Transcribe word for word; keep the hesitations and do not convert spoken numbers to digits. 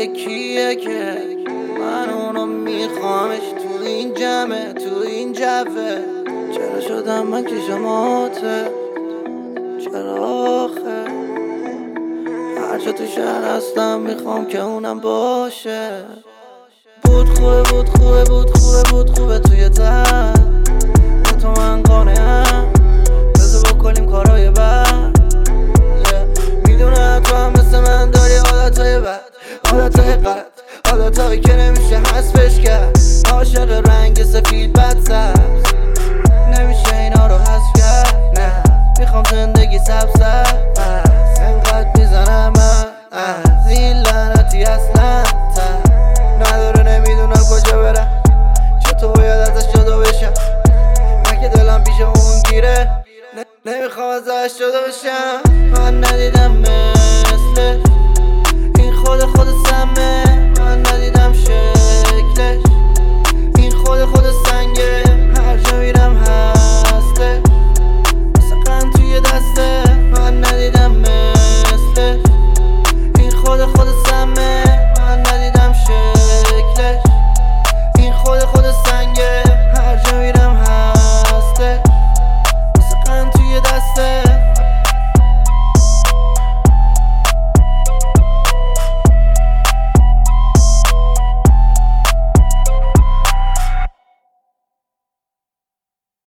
یکیه که من اونو میخوامش تو این جمعه تو این جفه. چرا شدم من که شماته؟ چرا آخه هرچه تو شهر هستم میخوام که اونم باشه. بود خوبه بود خوبه بود خوبه بود خوبه توی تر با تو من قانعم. بذار بکنیم کارهای بد yeah. میدونم تو هم مثل من داری عادتهای بد، عادتهای قد، عادتهایی که نمیشه حذفش کرد. عاشق رنگ سفید بد سبز نمیشه اینا رو حذف کرد. نه میخوام زندگی سبز سبز انقدر میزنم من از این لعنتی اصلا تر نداره. نمیدونم کجا برم چطور باید ازش جدا بشم. من که دلم پیش اون گیره نمیخوام ازش جدا بشم. من ندیدم